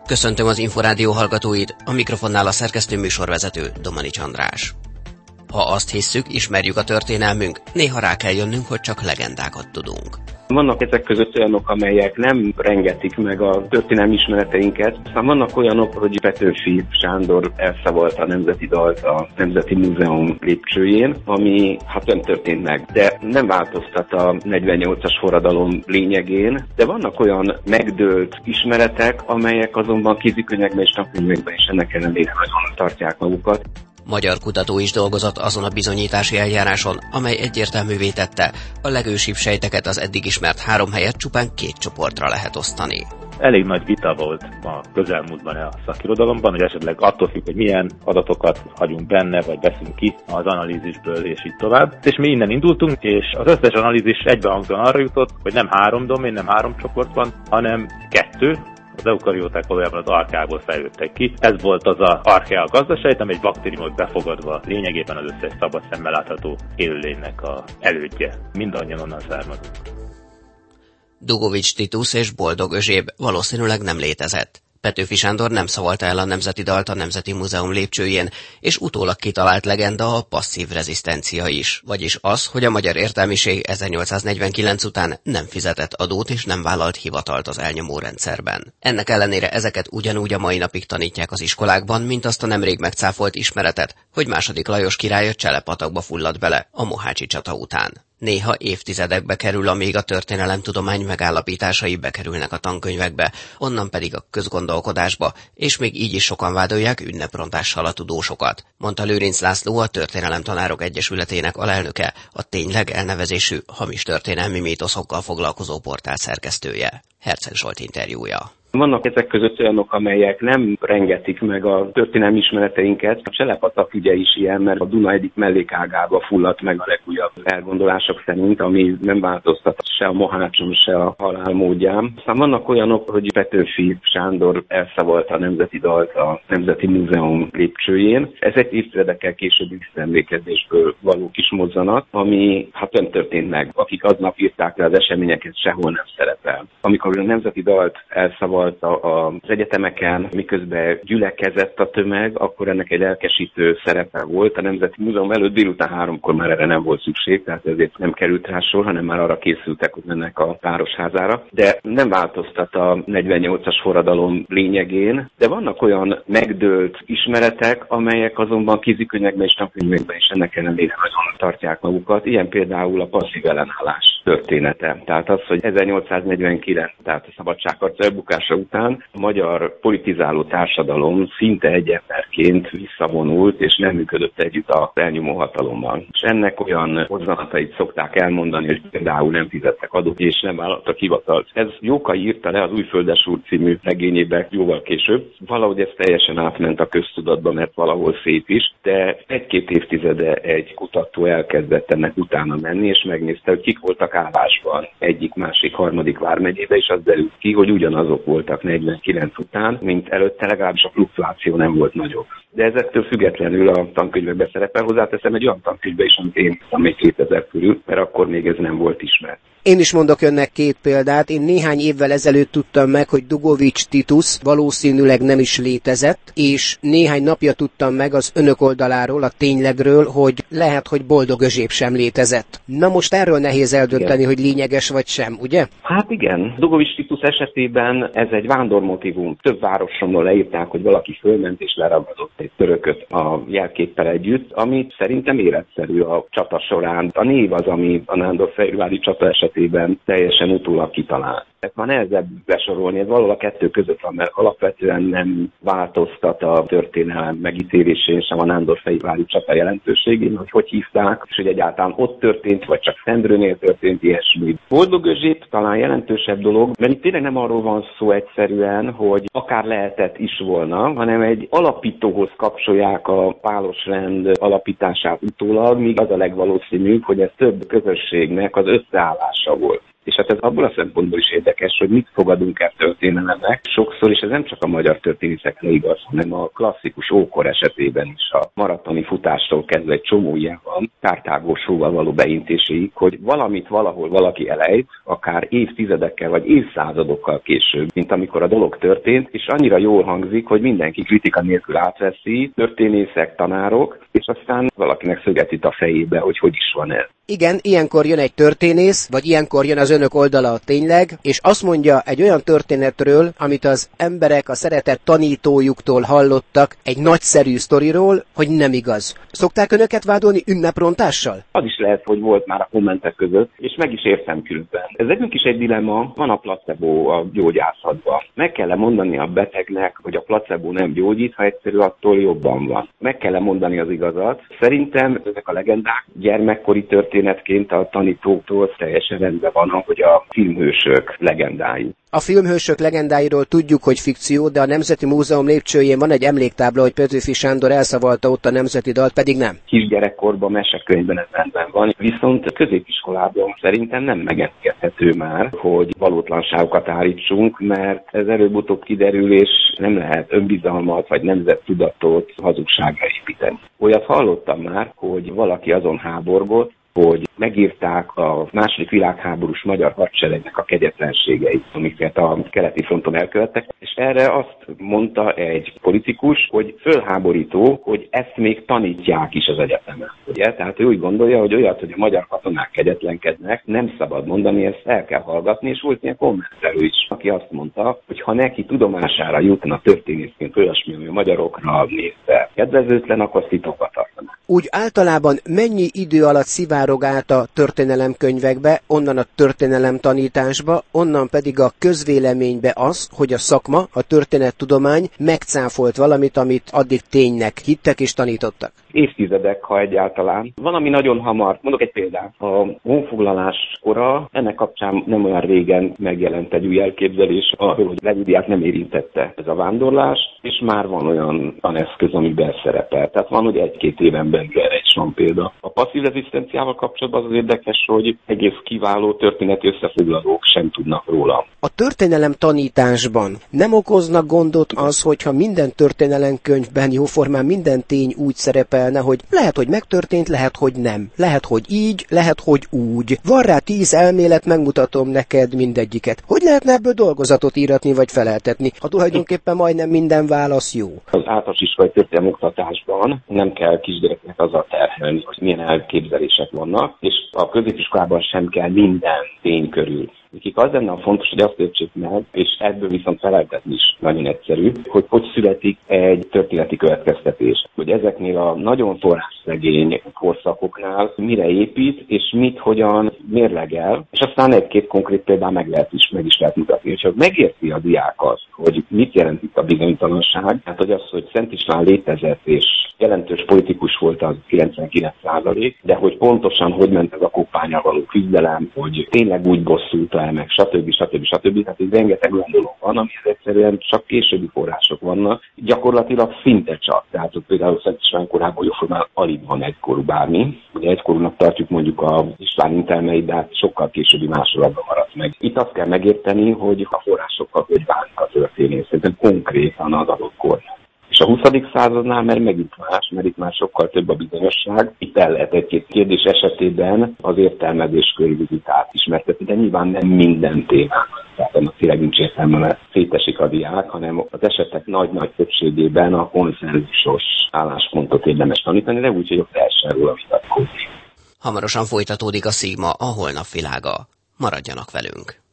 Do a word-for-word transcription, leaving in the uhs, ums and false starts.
Köszöntöm az Inforádió hallgatóit, a mikrofonnál a szerkesztő műsorvezető Domanics András. Ha azt hisszük, ismerjük a történelmünk, néha rá kell jönnünk, hogy csak legendákat tudunk. Vannak ezek között olyanok, amelyek nem rengetik meg a történelmi ismereteinket, aztán vannak olyanok, hogy Petőfi Sándor elszavalta a nemzeti dalt a Nemzeti Múzeum lépcsőjén, ami hát nem történt meg, de nem változtat a negyvennyolcas forradalom lényegén, de vannak olyan megdőlt ismeretek, amelyek azonban kézikönyvekben és tankönyvekben is ennek ellenére nagyon tartják magukat. Magyar kutató is dolgozott azon a bizonyítási eljáráson, amely egyértelművé tette, a legősibb sejteket az eddig ismert három helyett csupán két csoportra lehet osztani. Elég nagy vita volt a közelmúltban a szakirodalomban, hogy esetleg attól függ, hogy milyen adatokat hagyunk benne, vagy veszünk ki az analízisből, és így tovább. És mi innen indultunk, és az összes analízis egybehangzóan arra jutott, hogy nem három domén, nem három csoport van, hanem kettő. Az eukarióták valójában az archából fejlődtek ki. Ez volt az az archea gazdasejt, amely egy baktériumot befogadva lényegében az összes szabad szemmel látható élőlénynek a elődje. Mindannyian onnan származunk. Dugovics Titus és Boldog Özséb valószínűleg nem létezett. Petőfi Sándor nem szavalta el a nemzeti dalt a Nemzeti Múzeum lépcsőjén, és utólag kitalált legenda a passzív rezisztencia is, vagyis az, hogy a magyar értelmiség ezernyolcszáznegyvenkilenc után nem fizetett adót és nem vállalt hivatalt az elnyomó rendszerben. Ennek ellenére ezeket ugyanúgy a mai napig tanítják az iskolákban, mint azt a nemrég megcáfolt ismeretet, hogy második Lajos király a Cselepatakba fulladt bele a mohácsi csata után. Néha évtizedekbe kerül, amíg a történelemtudomány megállapításai bekerülnek a tankönyvekbe, onnan pedig a közgondolkodásba, és még így is sokan vádolják ünneprontással a tudósokat, mondta Lőrinc László, a Történelemtanárok Egyesületének alelnöke, a Tényleg elnevezésű hamis történelmi mítoszokkal foglalkozó portál szerkesztője. Herceg Zsolt interjúja. Vannak ezek között olyanok, amelyek nem rengetik meg a történelmi ismereteinket. A Cselepatak ügye is ilyen, mert a Duna egyik mellékágába fulladt meg a legújabb elgondolások szerint, ami nem változtat se a mohácson, se a halál módján. Aztán vannak olyanok, hogy Petőfi Sándor elszavalta a nemzeti dalt a Nemzeti Múzeum lépcsőjén. Ez egy évtizedekkel későbbi visszaemlékezésből való kis mozzanat, ami hát nem történt meg. Akik aznap írták le az eseményeket, sehol nem szerepel. Amikor a nemzeti dalt elszavalt az egyetemeken, miközben gyülekezett a tömeg, akkor ennek egy lelkesítő szerepe volt. A Nemzeti Múzeum előtt délután háromkor már erre nem volt szükség, tehát ezért nem került rá sor, hanem már arra készültek, hogy mennek a városházára. De nem változtat a negyvennyolcas forradalom lényegén, de vannak olyan megdőlt ismeretek, amelyek azonban kézikönyvekben és tankönyvekben is ennek ellenére nagyon tartják magukat. Ilyen például a passzív ellenállás története. Tehát az, hogy ezernyolcszáznegyvenkilenc, tehát a szabadságharc elbukása után a magyar politizáló társadalom szinte egy emberként visszavonult, és nem működött együtt az elnyomó hatalommal. És ennek olyan mozzanatait szokták elmondani, hogy például nem fizettek adót, és nem vállaltak hivatalt. Ez Jókai írta le az Újföldes úr című regényében jóval később. Valahogy ez teljesen átment a köztudatba, mert valahol szép is, de egy-két évtizede egy kutató elkezdett ennek utána menni, és megnézte, hogy kik voltak állásban egyik, másik, harmadik vármegyébe, és az derült ki, hogy ugyanazok voltak negyvenkilenc után, mint előtte, legalábbis a fluktuáció nem volt nagyobb. De ezektől függetlenül a tankönyvekbe szerepel, hozzáteszem egy olyan tankönyvbe is, amit én amely kétezer körül, mert akkor még ez nem volt ismert. Én is mondok önnek két példát. Én néhány évvel ezelőtt tudtam meg, hogy Dugovics Titus valószínűleg nem is létezett, és néhány napja tudtam meg az önök oldaláról, a Ténylegről, hogy lehet, hogy Boldog Özséb sem létezett. Na most erről nehéz eldönteni, igen, hogy lényeges vagy sem, ugye? Hát igen. Dugovics Titus esetében ez egy vándormotívum. Több városomról leírták, hogy valaki fölment és leragadott egy törököt a jelképpel együtt, ami szerintem életszerű a csata során. A név az, ami a Nándorfehérvári csata esetében teljesen utólag kitalált. Ezt már nehezebb besorolni, ez valahol a kettő között van, mert alapvetően nem változtat a történelem megítélésén sem a Nándorfehérvári csata jelentőségén, hogy hogy hívták, és hogy egyáltalán ott történt, vagy csak Szendrőnél történt ilyesmi. Boldog Özséb talán jelentősebb dolog, mert itt tényleg nem arról van szó egyszerűen, hogy akár lehetett is volna, hanem egy alapítóhoz kapcsolják a pálos rend alapítását utólag, míg az a legvalószínűbb, hogy ez több közösségnek az összeállása volt. És hát ez abból a szempontból is érdekes, hogy mit fogadunk el történelemnek. Sokszor, és ez nem csak a magyar történészekre igaz, hanem a klasszikus ókor esetében is, a maratoni futástól kezdve egy csomó ilyen van, Kartágó sóval való beintéséig, hogy valamit valahol valaki elejt, akár évtizedekkel vagy évszázadokkal később, mint amikor a dolog történt, és annyira jól hangzik, hogy mindenki kritika nélkül átveszi, történészek, tanárok, és aztán valakinek szöget a fejébe, hogy hogy is van ez. Igen, ilyenkor jön egy történész, vagy ilyenkor jön az önök oldala tényleg, és azt mondja egy olyan történetről, amit az emberek a szeretett tanítójuktól hallottak, egy nagyszerű sztoriról, hogy nem igaz. Szokták önöket vádolni ünneprontással? Az is lehet, hogy volt már a kommentek között, és meg is értem különben. Ez nekünk is egy dilemma, van a placebo a gyógyászatban. Meg kell mondani a betegnek, hogy a placebo nem gyógyít, ha egyszerű attól jobban van. Meg kell mondani az igazat. Szerintem ezek a legendák gyermekkori történetként a tanítóktól teljesen rendben van, hogy a filmhősök legendái. A filmhősök legendáiról tudjuk, hogy fikció, de a Nemzeti Múzeum lépcsőjén van egy emléktábla, hogy Petőfi Sándor elszavalta ott a nemzeti dalt, pedig nem. Kisgyerekkorban, mesekönyvben ez rendben van, viszont középiskolában szerintem nem megengedhető már, hogy valótlanságokat állítsunk, mert ez előbb-utóbb kiderül, és nem lehet önbizalmat vagy nemzettudatot hazugságra építeni. Olyat hallottam már, hogy valaki azon háborgott, hogy megírták a második világháborús magyar hadseregnek a kegyetlenségeit, amiket a keleti fronton elkövettek, és erre azt mondta egy politikus, hogy fölháborító, hogy ezt még tanítják is az egyetemen. Ugye? Tehát ő úgy gondolja, hogy olyat, hogy a magyar katonák kegyetlenkednek, nem szabad mondani, ezt el kell hallgatni, és volt ilyen kommentelő is, aki azt mondta, hogy ha neki tudomására jutna történészként olyasmi, ami a magyarokra nézve kedvezőtlen, akkor titokba tartaná. Úgy általában mennyi idő alatt szivárog át a történelemkönyvekbe, onnan a történelem tanításba, onnan pedig a közvéleménybe az, hogy a szakma, a történettudomány megcáfolt valamit, amit addig ténynek hittek és tanítottak? Évtizedek, ha egyáltalán. Van, ami nagyon hamar. Mondok egy példát. A honfoglalás kora, ennek kapcsán nem olyan régen megjelent egy új elképzelés arról, hogy Legudiát nem érintette ez a vándorlás, és már van olyan taneszköz, amiben szerepel. Tehát van, hogy egy-két éven belül erre is van példa. A passzív rezisztenciával kapcsolatban az érdekes, hogy egész kiváló történeti összefoglalók sem tudnak róla. A történelem tanításban nem okoznak gondot az, hogyha minden történelemkönyvben jóformán minden tény úgy szerepelne, hogy lehet, hogy megtörtént, lehet, hogy nem. Lehet, hogy így, lehet, hogy úgy. Van rá tíz elmélet, megmutatom neked mindegyiket. Hogy lehetne ebből dolgozatot íratni vagy feleltetni, ha tulajdonképpen majdnem minden válasz jó? Az általános iskolai történelmi oktatásban nem kell kisgyereknek azzal terhelni, hogy milyen elképzelések vannak, és a középiskolában sem kell minden tény körül. Nekik az lenne a fontos, hogy azt értsék meg, és ebből viszont feleltetni is nagyon egyszerű, hogy hogy születik egy történeti következtetés. Hogy ezeknél a nagyon forrásszegény korszakoknál mire épít, és mit, hogyan mérlegel, és aztán egy-két konkrét példán meg lehet is, meg is lehet mutatni. És ha megérti a diák azt, hogy mit jelent itt a bizonytalanság, hát hogy az, hogy Szent István létezett, és jelentős politikus volt az kilencvenkilenc százalék, de hogy pontosan hogy ment ez a koppánnyal való küzdelem, hogy tényleg úgy bosszulta el meg, stb. stb. stb. Tehát így rengeteg olyan dolog van, amihez egyszerűen csak későbbi források vannak, gyakorlatilag szinte csak. Tehát ott például Szent István korában jóformán alig van egykorú bármi. Ugye egykorúnak tartjuk mondjuk a István intelmeit, de hát sokkal későbbi másolatban maradt meg. Itt azt kell megérteni, hogy a forrásokkal hogy bánik a történész, szerintem konkrétan az adott kornak. És a huszadik századnál már megint más, mert itt már sokkal több a bizonyosság. Itt el lehet egy-két kérdés esetében az értelmezés körvizitát ismertetni, de nyilván nem minden témán. Tehát ennek tényleg nincs értelme, mert szétesik a diák, hanem az esetek nagy-nagy többségében a konszenzusos álláspontot érdemes tanítani, de úgy, hogy ott lehessen róla vitatkozni. Hamarosan folytatódik a Szigma, a holnap világa. Maradjanak velünk!